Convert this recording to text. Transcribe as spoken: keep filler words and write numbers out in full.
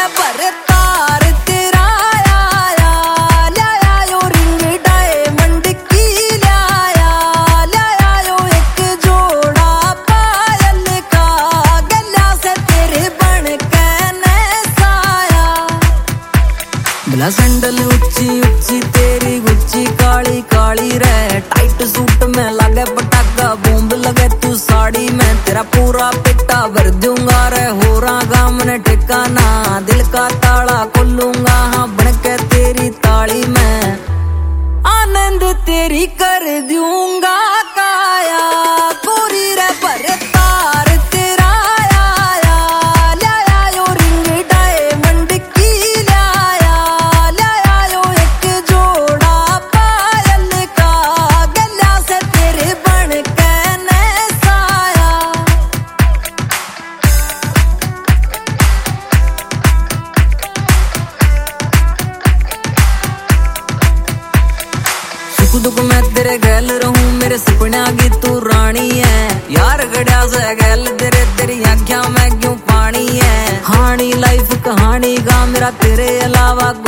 रे भरे तार तेरा आया, लाया यो रिंग डायमंड की लाया, लाया यो एक जोड़ा पायल का, गला से तेरे बन के नसाया। भला सैंडल ऊंची ऊंची तेरी गुच्ची काली काली रे, टाइट सूट में लगे पटाखा बूंद लगे तू साड़ी में, तेरा पूरा पिट्टा भर दूंगा रे हो रहा मैंने ठिकाना, दिल का ताला खोलूंगा हाँ बन के तेरी ताली में, आनंद तेरी कर दूंगा काया। गोरी रे भरे तार तेरा आया, लाया यो रिंग डायमंड की लाया, लाया यो एक जोड़ा पायल का, गला से तेरे बन के नसाया। सुख दुख मैं तेरे गैल रहूं, मेरे सपना की तू रानी है, यार गड़ा से गैल तेरे तेरी आँखों में क्यों पानी है, हानी लाइफ कहानी का मेरा तेरे अलावा